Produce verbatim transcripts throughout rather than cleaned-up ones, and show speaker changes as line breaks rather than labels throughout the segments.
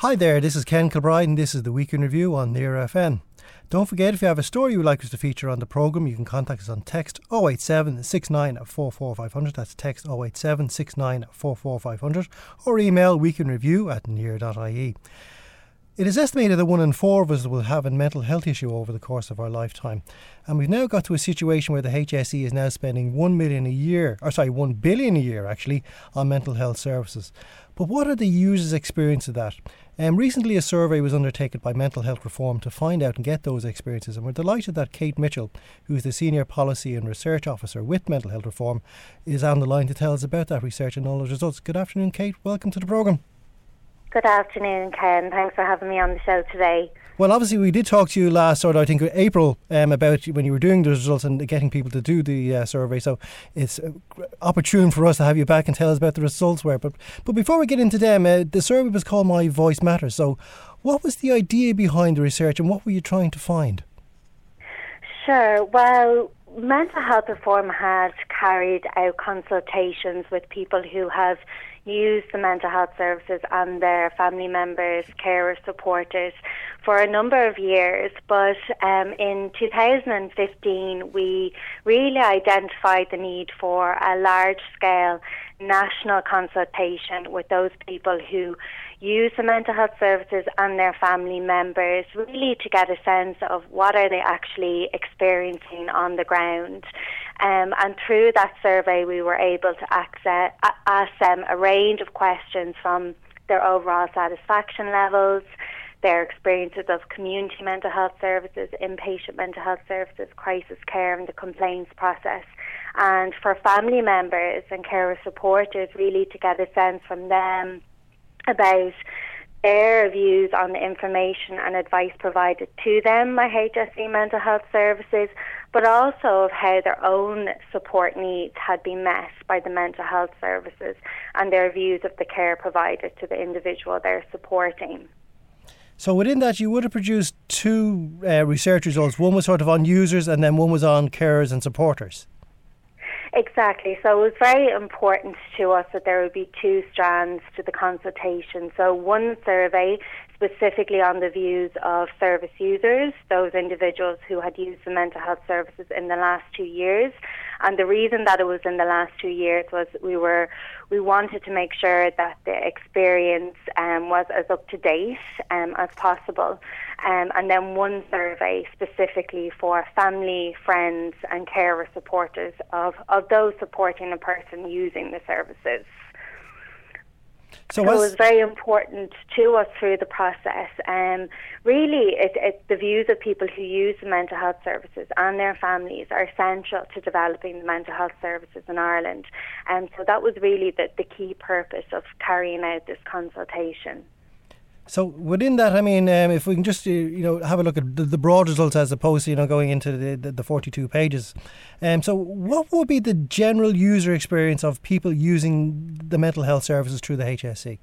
Hi there, this is Ken Kilbride and this is the Week in Review on Near F M. Don't forget, if you have a story you would like us to feature on the programme, you can contact us on text oh eight seven, six nine four four five hundred. That's text oh eight seven, six nine four four five hundred, or email weekinreview at near dot I E. It is estimated that one in four of us will have a mental health issue over the course of our lifetime. And we've now got to a situation where the H S E is now spending one million a year, or sorry, one billion a year actually, on mental health services. But what are the users' experience of that? Um, recently a survey was undertaken by Mental Health Reform to find out and get those experiences, and we're delighted that Kate Mitchell, who's the Senior Policy and Research Officer with Mental Health Reform, is on the line to tell us about that research and all those results. Good afternoon, Kate. Welcome to the programme.
Good afternoon, Ken. Thanks for having me on the show today.
Well, obviously we did talk to you last sort of, I think, April um, about when you were doing the results and getting people to do the uh, survey. So it's uh, opportune for us to have you back and tell us about the results were. But but before we get into them, uh, the survey was called My Voice Matters. So what was the idea behind the research and what were you trying to find?
Sure. Well, Mental Health Reform has carried out consultations with people who have used the mental health services and their family members, carers, supporters for a number of years. But um, in two thousand fifteen, we really identified the need for a large-scale national consultation with those people who use the mental health services and their family members, really to get a sense of what are they actually experiencing on the ground. Um, and through that survey, we were able to access, ask them a range of questions from their overall satisfaction levels, their experiences of community mental health services, inpatient mental health services, crisis care and the complaints process. And for family members and carer supporters, really to get a sense from them about their views on the information and advice provided to them by H S E Mental Health Services, but also of how their own support needs had been met by the mental health services and their views of the care provided to the individual they're supporting.
So within that, you would have produced two uh, research results. One was sort of on users and then one was on carers and supporters.
Exactly. So it was very important to us that there would be two strands to the consultation. So one survey specifically on the views of service users, those individuals who had used the mental health services in the last two years. And the reason that it was in the last two years was we were we wanted to make sure that the experience um, was as up to date um, as possible. Um, and then one survey specifically for family, friends and carer supporters of, of those supporting a person using the services. So, so it was very important to us through the process. Um, really, it, it, the views of people who use the mental health services and their families are essential to developing the mental health services in Ireland. And so that was really the, the key purpose of carrying out this consultation.
So within that, I mean, um, if we can just, uh, you know, have a look at the, the broad results as opposed to, you know, going into the, the, the forty-two pages. Um, so what would be the general user experience of people using the mental health services through the H S E?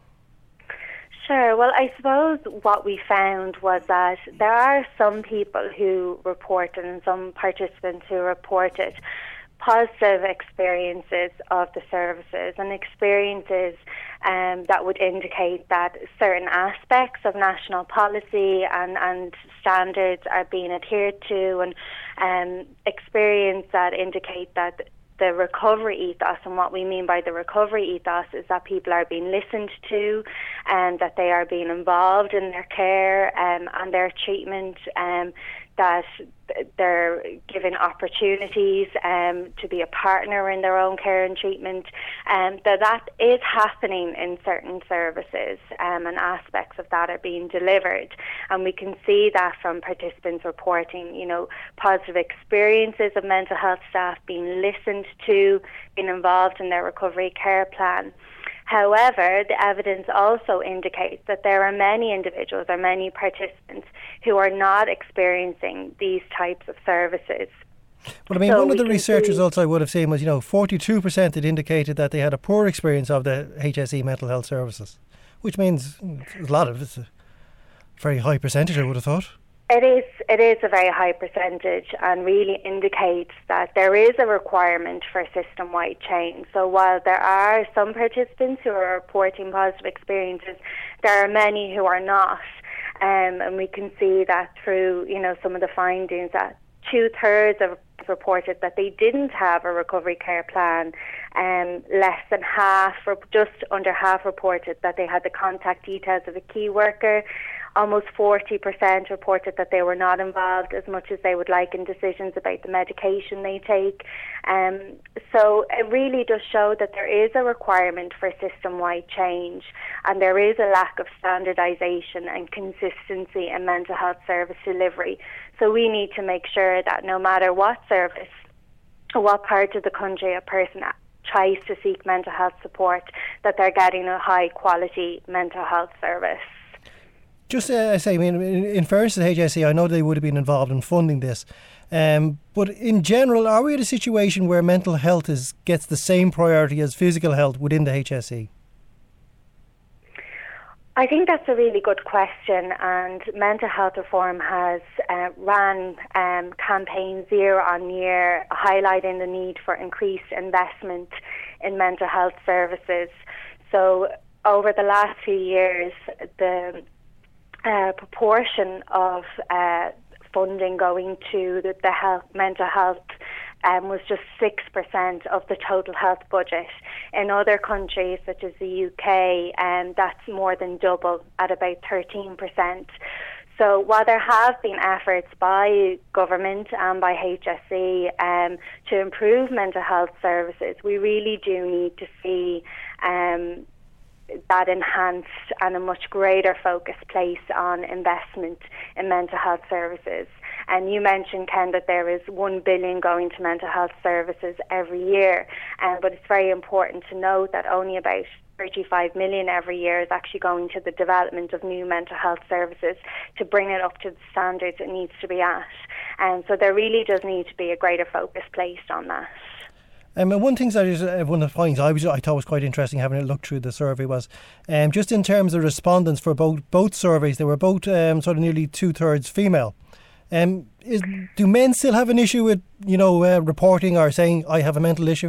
Sure. Well, I suppose what we found was that there are some people who reported and some participants who reported positive experiences of the services and experiences um, that would indicate that certain aspects of national policy and, and standards are being adhered to, and um, experience that indicate that the recovery ethos, and what we mean by the recovery ethos is that people are being listened to and that they are being involved in their care um, and their treatment, um, that they're given opportunities um, to be a partner in their own care and treatment, and um, that that is happening in certain services um, and aspects of that are being delivered. And we can see that from participants reporting, you know, positive experiences of mental health staff being listened to, being involved in their recovery care plan. However, the evidence also indicates that there are many individuals or many participants who are not experiencing these types of services.
Well, I mean,
so
one of the research results I would have seen was, you know, forty-two percent had indicated that they had a poor experience of the H S E mental health services, which means a lot of it's a very high percentage, I would have thought.
It is it is a very high percentage, and really indicates that there is a requirement for system-wide change. So while there are some participants who are reporting positive experiences, there are many who are not. Um, and we can see that through, you know, some of the findings that two-thirds have reported that they didn't have a recovery care plan. Um, less than half, or just under half, reported that they had the contact details of a key worker. Almost forty percent reported that they were not involved as much as they would like in decisions about the medication they take. Um, so it really does show that there is a requirement for system-wide change, and there is a lack of standardisation and consistency in mental health service delivery. So we need to make sure that no matter what service or what part of the country a person tries to seek mental health support, that they're getting a high-quality mental health service.
Just uh, I say, I mean, in, in fairness to the H S E, I know they would have been involved in funding this, um, but in general, are we at a situation where mental health is gets the same priority as physical health within the H S E?
I think that's a really good question, and Mental Health Reform has uh, ran um, campaigns year on year highlighting the need for increased investment in mental health services. So over the last few years, the uh, proportion of uh, funding going to the, the health, mental health Um, was just six percent of the total health budget. In other countries, such as the U K, um, that's more than double at about thirteen percent. So while there have been efforts by government and by H S E um, to improve mental health services, we really do need to see um, that enhanced and a much greater focus placed on investment in mental health services. And you mentioned, Ken, that there is one billion going to mental health services every year, um, but it's very important to note that only about thirty-five million every year is actually going to the development of new mental health services to bring it up to the standards it needs to be at. And so there really does need to be a greater focus placed on that.
Um, and one thing that is uh, one of the points I was I thought was quite interesting having a look through the survey was um, just in terms of respondents for both both surveys, they were both um, sort of nearly two thirds female. Um, is, do men still have an issue with, you know, uh, reporting or saying I have a mental issue?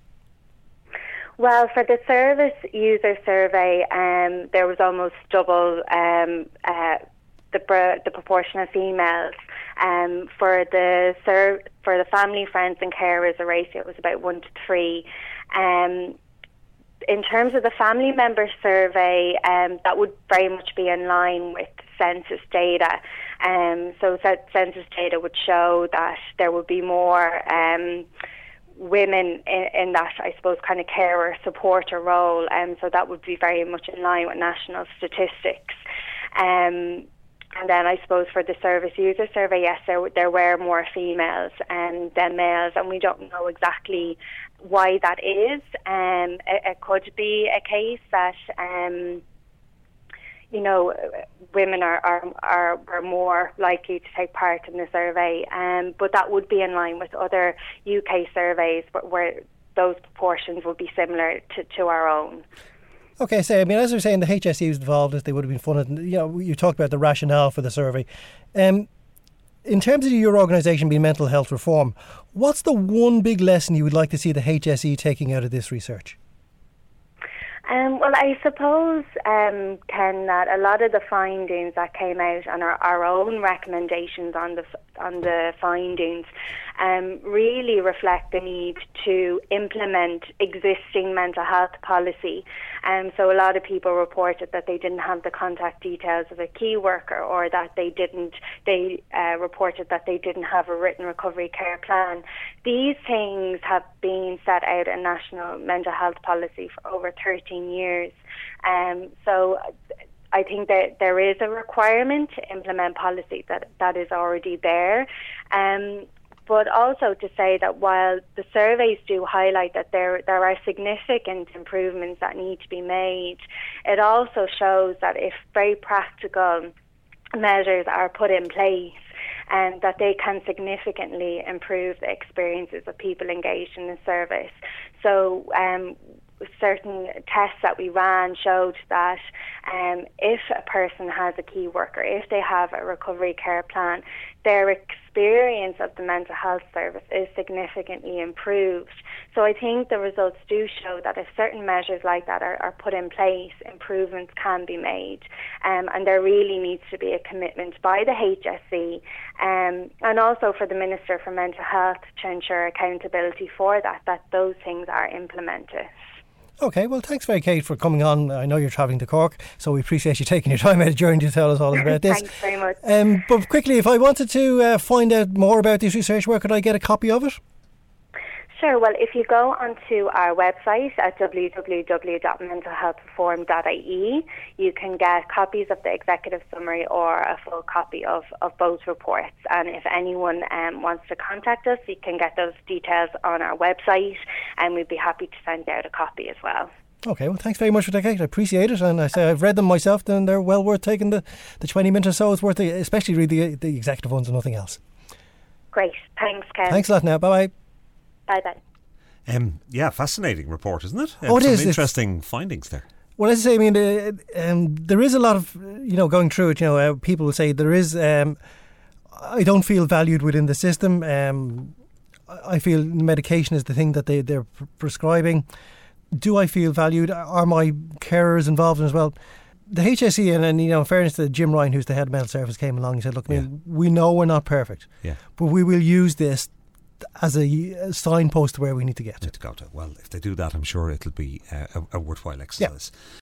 Well, for the service user survey, um, there was almost double um, uh, the the proportion of females. Um, for the ser- for the family, friends, and carers, the ratio was about one to three. Um, in terms of the family member survey, um, that would very much be in line with census data. Um, so census data would show that there would be more um, women in, in that, I suppose, kind of carer supporter role, and um, so that would be very much in line with national statistics. Um, and then I suppose for the service user survey, yes, there there were more females um, than males, and we don't know exactly why that is. Um, it, it could be a case that um, you know, women are, are are are more likely to take part in the survey, um, but that would be in line with other U K surveys where those proportions would be similar to, to our own.
Okay, so I mean, as I was saying, the H S E was involved, as they would have been funded. You know, you talked about the rationale for the survey. Um, in terms of your organisation being Mental Health Reform, what's the one big lesson you would like to see the H S E taking out of this research?
Um, well, I suppose, um, Ken, that a lot of the findings that came out and our, our own recommendations on the on the findings um, really reflect the need to implement existing mental health policy. Um, so a lot of people reported that they didn't have the contact details of a key worker, or that they didn't. They uh, reported that they didn't have a written recovery care plan. These things have been set out in national mental health policy for over thirteen years. Um, so I think that there is a requirement to implement policy that that is already there. Um, but also to say that while the surveys do highlight that there there are significant improvements that need to be made, it also shows that if very practical measures are put in place, and that they can significantly improve the experiences of people engaged in the service. So um, certain tests that we ran showed that um, if a person has a key worker, if they have a recovery care plan, their experience of the mental health service is significantly improved. So I think the results do show that if certain measures like that are, are put in place, improvements can be made. Um, and there really needs to be a commitment by the H S E um, and also for the Minister for Mental Health to ensure accountability for that, that those things are implemented.
Okay, well, thanks very, Kate, for coming on. I know you're travelling to Cork, so we appreciate you taking your time out of journey to tell us all about this.
Thanks very much.
Um, but quickly, if I wanted to uh, find out more about this research, where could I get a copy of it?
Sure. Well, if you go onto our website at w w w dot mental health reform dot I E, you can get copies of the executive summary or a full copy of, of both reports. And if anyone um, wants to contact us, you can get those details on our website, and we'd be happy to send out a copy as well.
Okay, well, thanks very much for that, Kate. I appreciate it. And I say I've read them myself, and they're well worth taking the, the twenty minutes or so. It's worth it, especially read the, the executive ones and nothing else.
Great. Thanks, Ken.
Thanks a lot now. Bye-bye.
Bye-bye.
Um, yeah, fascinating report, isn't it? Um,
oh, it
some
is.
interesting it's, findings there.
Well, as I say, I mean, uh, um, there is a lot of, you know, going through it, you know, uh, people will say there is, um, I don't feel valued within the system. Um, I feel medication is the thing that they, they're pr- prescribing. Do I feel valued? Are my carers involved in it as well? The H S E, and, and you know, in fairness to Jim Ryan, who's the head of mental service, came along and said, look, I mean, yeah. we know we're not perfect,
yeah.
but we will use this as a, a signpost to where we need to get to.
Need to go to. Well, if they do that, I'm sure it'll be uh, a, a worthwhile exercise.